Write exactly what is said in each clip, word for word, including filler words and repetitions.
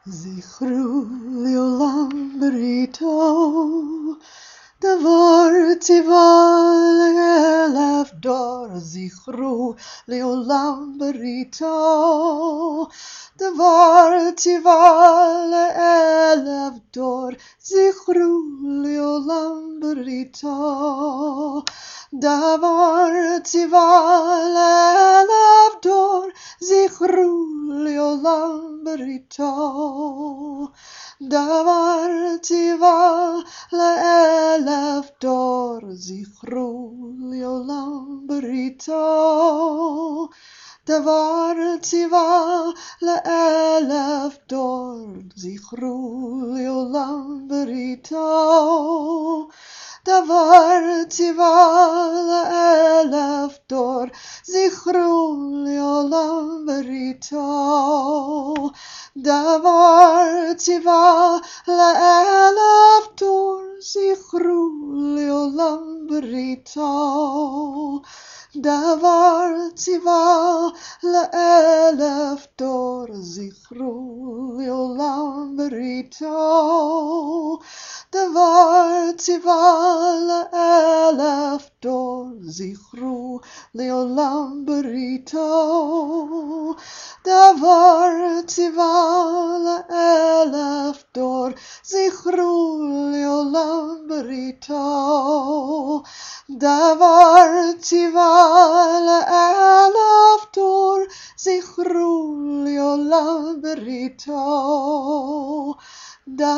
זכרו לעולם בריתו, דבר ציווה לאלף דור. זכרו לעולם בריתו, דבר ציווה לאלף דור. זכרו לעולם בריתו, דבר ציווה לאלף דור. זכרו לעולם בריתו, דבר ציווה לאלף דור. זכרו לעולם בריתו, דבר ציווה לאלף דור. זכרו לעולם בריתו, דבר ציווה לאלף דור. זכרו לעולם בריתו, דבר ציווה לאלף דור. זכרו לעולם בריתו, דבר ציווה לאלף דור. זכרו לעולם בריתו, דבר ציווה לאלף דור. זכרו לעולם בריתו, דבר ציווה לאלף דור. זכרו לעולם בריתו, דבר ציווה לאלף דור. זכרו לעולם בריתו,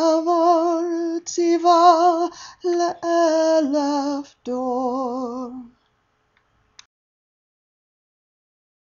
דבר ציווה לאלף דור.